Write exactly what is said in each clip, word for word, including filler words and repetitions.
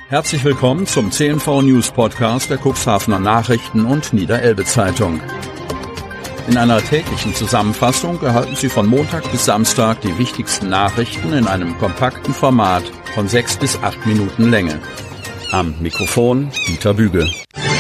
Herzlich willkommen zum C N V News Podcast der Cuxhavener Nachrichten und Niederelbe Zeitung. In einer täglichen Zusammenfassung erhalten Sie von Montag bis Samstag die wichtigsten Nachrichten in einem kompakten Format von sechs bis acht Minuten Länge. Am Mikrofon Dieter Büge.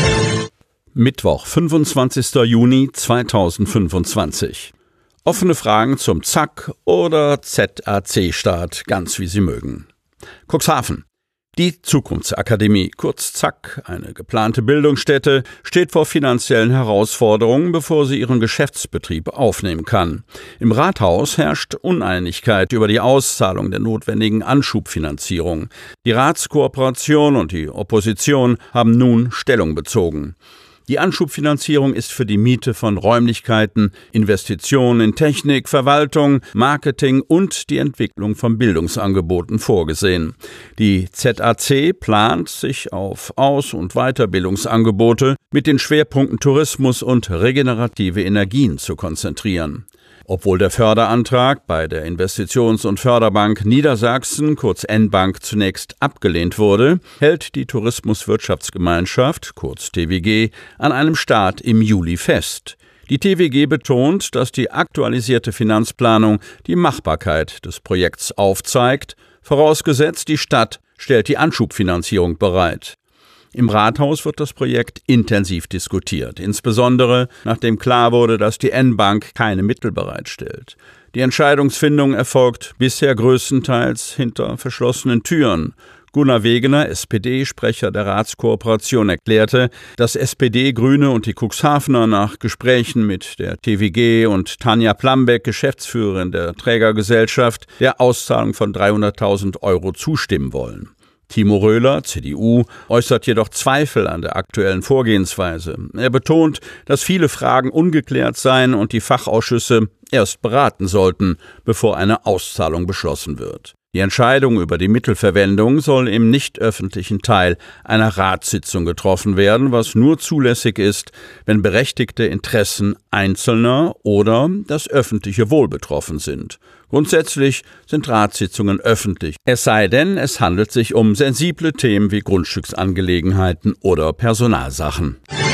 Mittwoch, fünfundzwanzigster Juni zweitausendfünfundzwanzig. Offene Fragen zum Z A K oder Z A C-Start, ganz wie Sie mögen. Cuxhaven. Die Zukunftsakademie, kurz Z A K, eine geplante Bildungsstätte, steht vor finanziellen Herausforderungen, bevor sie ihren Geschäftsbetrieb aufnehmen kann. Im Rathaus herrscht Uneinigkeit über die Auszahlung der notwendigen Anschubfinanzierung. Die Ratskooperation und die Opposition haben nun Stellung bezogen. Die Anschubfinanzierung ist für die Miete von Räumlichkeiten, Investitionen in Technik, Verwaltung, Marketing und die Entwicklung von Bildungsangeboten vorgesehen. Die Z A C plant, sich auf Aus- und Weiterbildungsangebote mit den Schwerpunkten Tourismus und regenerative Energien zu konzentrieren. Obwohl der Förderantrag bei der Investitions- und Förderbank Niedersachsen, kurz N-Bank, zunächst abgelehnt wurde, hält die Tourismuswirtschaftsgemeinschaft, kurz T W G, an einem Start im Juli fest. Die T W G betont, dass die aktualisierte Finanzplanung die Machbarkeit des Projekts aufzeigt, vorausgesetzt die Stadt stellt die Anschubfinanzierung bereit. Im Rathaus wird das Projekt intensiv diskutiert, insbesondere nachdem klar wurde, dass die N-Bank keine Mittel bereitstellt. Die Entscheidungsfindung erfolgt bisher größtenteils hinter verschlossenen Türen. Gunnar Wegener, S P D-Sprecher der Ratskooperation, erklärte, dass S P D, Grüne und die Cuxhavener nach Gesprächen mit der T W G und Tanja Plambeck, Geschäftsführerin der Trägergesellschaft, der Auszahlung von dreihunderttausend Euro zustimmen wollen. Timo Röhler, C D U, äußert jedoch Zweifel an der aktuellen Vorgehensweise. Er betont, dass viele Fragen ungeklärt seien und die Fachausschüsse erst beraten sollten, bevor eine Auszahlung beschlossen wird. Die Entscheidung über die Mittelverwendung soll im nicht öffentlichen Teil einer Ratssitzung getroffen werden, was nur zulässig ist, wenn berechtigte Interessen Einzelner oder das öffentliche Wohl betroffen sind. Grundsätzlich sind Ratssitzungen öffentlich, es sei denn, es handelt sich um sensible Themen wie Grundstücksangelegenheiten oder Personalsachen.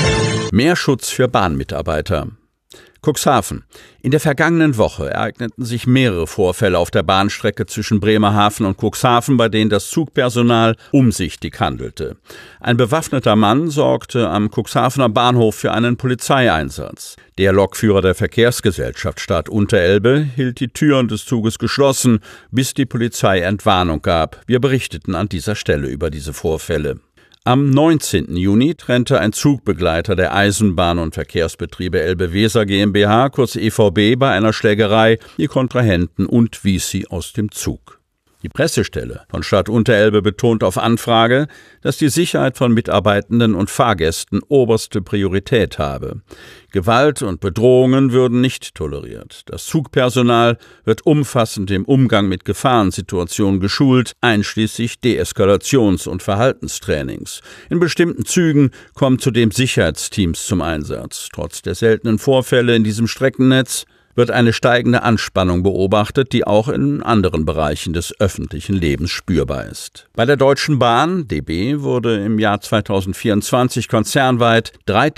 Mehr Schutz für Bahnmitarbeiter. Cuxhaven. In der vergangenen Woche ereigneten sich mehrere Vorfälle auf der Bahnstrecke zwischen Bremerhaven und Cuxhaven, bei denen das Zugpersonal umsichtig handelte. Ein bewaffneter Mann sorgte am Cuxhavener Bahnhof für einen Polizeieinsatz. Der Lokführer der Verkehrsgesellschaft Stadt Unterelbe hielt die Türen des Zuges geschlossen, bis die Polizei Entwarnung gab. Wir berichteten an dieser Stelle über diese Vorfälle. Am neunzehnten Juni trennte ein Zugbegleiter der Eisenbahn- und Verkehrsbetriebe Elbe-Weser GmbH, kurz E V B, bei einer Schlägerei die Kontrahenten und wies sie aus dem Zug. Die Pressestelle von Stadt Unterelbe betont auf Anfrage, dass die Sicherheit von Mitarbeitenden und Fahrgästen oberste Priorität habe. Gewalt und Bedrohungen würden nicht toleriert. Das Zugpersonal wird umfassend im Umgang mit Gefahrensituationen geschult, einschließlich Deeskalations- und Verhaltenstrainings. In bestimmten Zügen kommen zudem Sicherheitsteams zum Einsatz. Trotz der seltenen Vorfälle in diesem Streckennetz wird eine steigende Anspannung beobachtet, die auch in anderen Bereichen des öffentlichen Lebens spürbar ist. Bei der Deutschen Bahn, D B, wurde im Jahr zweitausendvierundzwanzig konzernweit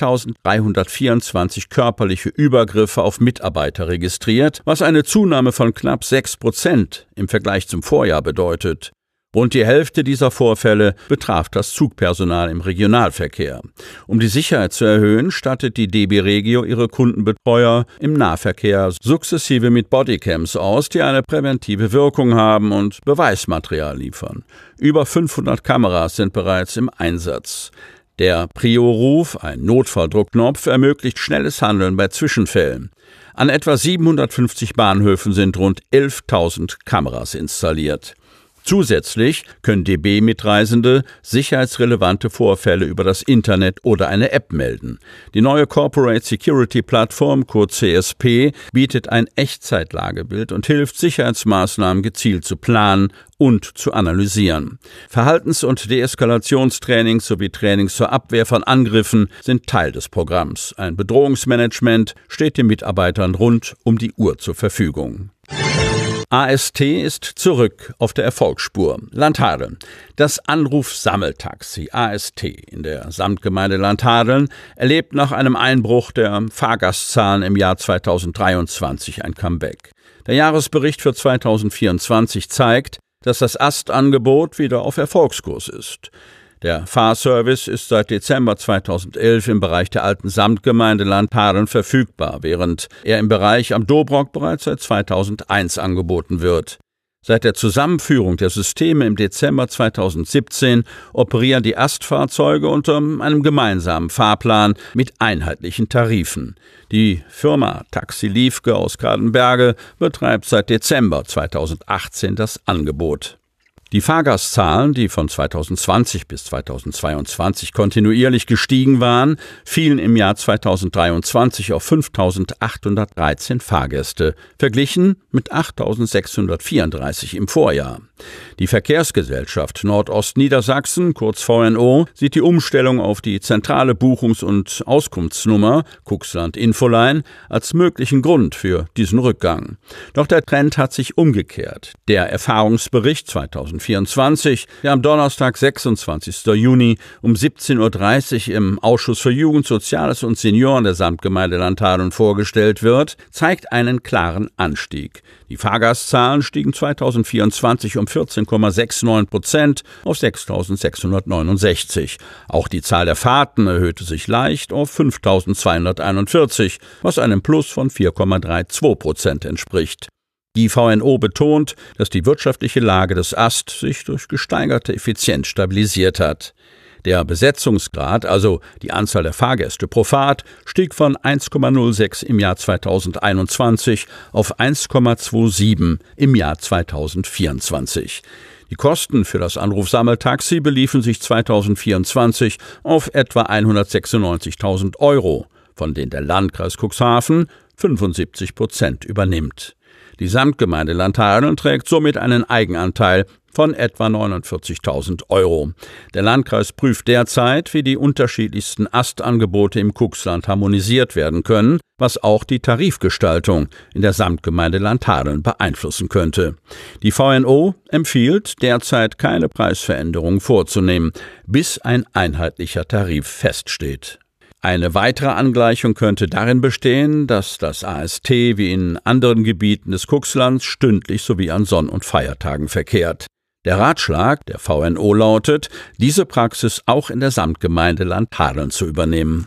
dreitausenddreihundertvierundzwanzig körperliche Übergriffe auf Mitarbeiter registriert, was eine Zunahme von knapp sechs Prozent im Vergleich zum Vorjahr bedeutet. Rund die Hälfte dieser Vorfälle betraf das Zugpersonal im Regionalverkehr. Um die Sicherheit zu erhöhen, stattet die D B Regio ihre Kundenbetreuer im Nahverkehr sukzessive mit Bodycams aus, die eine präventive Wirkung haben und Beweismaterial liefern. Über fünfhundert Kameras sind bereits im Einsatz. Der Prio-Ruf, ein Notfalldruckknopf, ermöglicht schnelles Handeln bei Zwischenfällen. An etwa siebenhundertfünfzig Bahnhöfen sind rund elftausend Kameras installiert. Zusätzlich können D B-Mitreisende sicherheitsrelevante Vorfälle über das Internet oder eine App melden. Die neue Corporate Security Plattform, kurz C S P, bietet ein Echtzeitlagebild und hilft, Sicherheitsmaßnahmen gezielt zu planen und zu analysieren. Verhaltens- und Deeskalationstrainings sowie Trainings zur Abwehr von Angriffen sind Teil des Programms. Ein Bedrohungsmanagement steht den Mitarbeitern rund um die Uhr zur Verfügung. A S T ist zurück auf der Erfolgsspur. Landhadeln. Das Anruf-Sammeltaxi A S T in der Samtgemeinde Landhadeln erlebt nach einem Einbruch der Fahrgastzahlen im Jahr zweitausenddreiundzwanzig ein Comeback. Der Jahresbericht für zweitausendvierundzwanzig zeigt, dass das A S T-Angebot wieder auf Erfolgskurs ist. Der Fahrservice ist seit Dezember zweitausendelf im Bereich der alten Samtgemeinde Landhadeln verfügbar, während er im Bereich am Dobrock bereits seit zweitausendeins angeboten wird. Seit der Zusammenführung der Systeme im Dezember zweitausendsiebzehn operieren die A S T-Fahrzeuge unter einem gemeinsamen Fahrplan mit einheitlichen Tarifen. Die Firma Taxi Liefke aus Gradenberge betreibt seit Dezember zweitausendachtzehn das Angebot. Die Fahrgastzahlen, die von zweitausendzwanzig bis zweitausendzweiundzwanzig kontinuierlich gestiegen waren, fielen im Jahr zweitausenddreiundzwanzig auf fünftausendachthundertdreizehn Fahrgäste, verglichen mit achttausendsechshundertvierunddreißig im Vorjahr. Die Verkehrsgesellschaft Nordost-Niedersachsen, kurz V N O, sieht die Umstellung auf die zentrale Buchungs- und Auskunftsnummer Cuxland Infoline als möglichen Grund für diesen Rückgang. Doch der Trend hat sich umgekehrt. Der Erfahrungsbericht zweitausendvierundzwanzig, der am Donnerstag, sechsundzwanzigsten Juni um siebzehn Uhr dreißig im Ausschuss für Jugend, Soziales und Senioren der Samtgemeinde Landhadeln vorgestellt wird, zeigt einen klaren Anstieg. Die Fahrgastzahlen stiegen zweitausendvierundzwanzig um vierzehn Komma neunundsechzig Prozent auf sechstausendsechshundertneunundsechzig. Auch die Zahl der Fahrten erhöhte sich leicht auf fünftausendzweihunderteinundvierzig, was einem Plus von vier Komma zweiunddreißig Prozent entspricht. Die V N O betont, dass die wirtschaftliche Lage des A S T sich durch gesteigerte Effizienz stabilisiert hat. Der Besetzungsgrad, also die Anzahl der Fahrgäste pro Fahrt, stieg von eins Komma null sechs im Jahr zweitausendeinundzwanzig auf eins Komma siebenundzwanzig im Jahr zweitausendvierundzwanzig. Die Kosten für das Anrufsammeltaxi beliefen sich zweitausendvierundzwanzig auf etwa hundertsechsundneunzigtausend Euro, von denen der Landkreis Cuxhaven fünfundsiebzig Prozent übernimmt. Die Samtgemeinde Landhadeln trägt somit einen Eigenanteil von etwa neunundvierzigtausend Euro. Der Landkreis prüft derzeit, wie die unterschiedlichsten A S T-Angebote im Cuxland harmonisiert werden können, was auch die Tarifgestaltung in der Samtgemeinde Landhadeln beeinflussen könnte. Die V N O empfiehlt, derzeit keine Preisveränderungen vorzunehmen, bis ein einheitlicher Tarif feststeht. Eine weitere Angleichung könnte darin bestehen, dass das A S T wie in anderen Gebieten des Cuxlands stündlich sowie an Sonn- und Feiertagen verkehrt. Der Ratschlag der V N O lautet, diese Praxis auch in der Samtgemeinde Landhadeln zu übernehmen.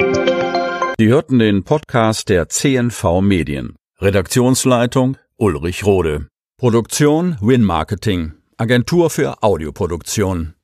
Sie hörten den Podcast der C N V Medien. Redaktionsleitung Ulrich Rode. Produktion Win Marketing, Agentur für Audioproduktion.